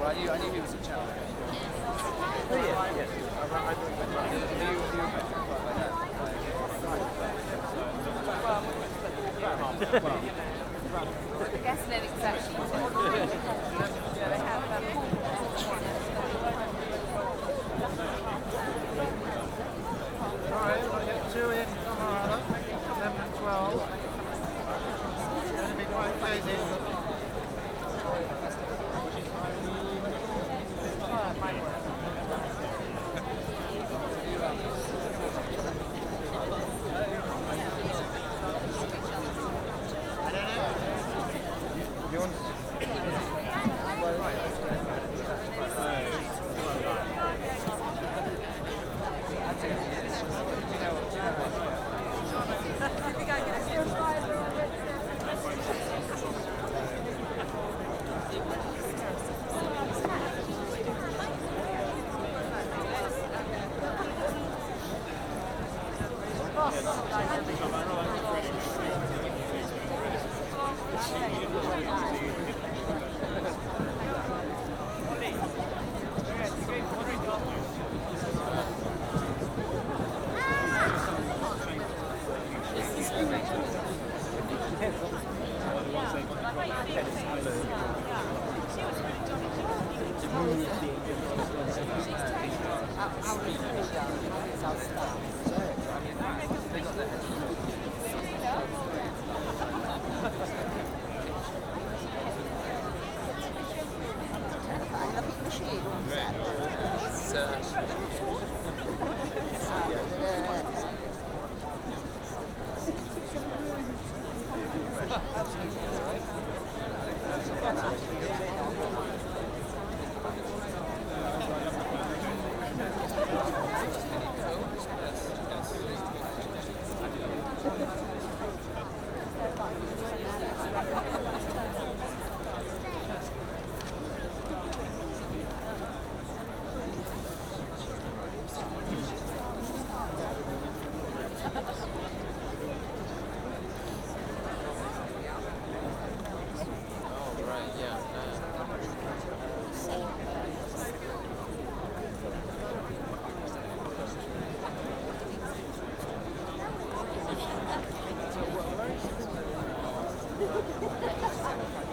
I knew he was a challenge. Oh, yeah, yeah. The guest living section. They have Alright, we'll get 2 in tomorrow, 11 and 12. It's going to be quite crazy. I don't know. You want Right, yeah.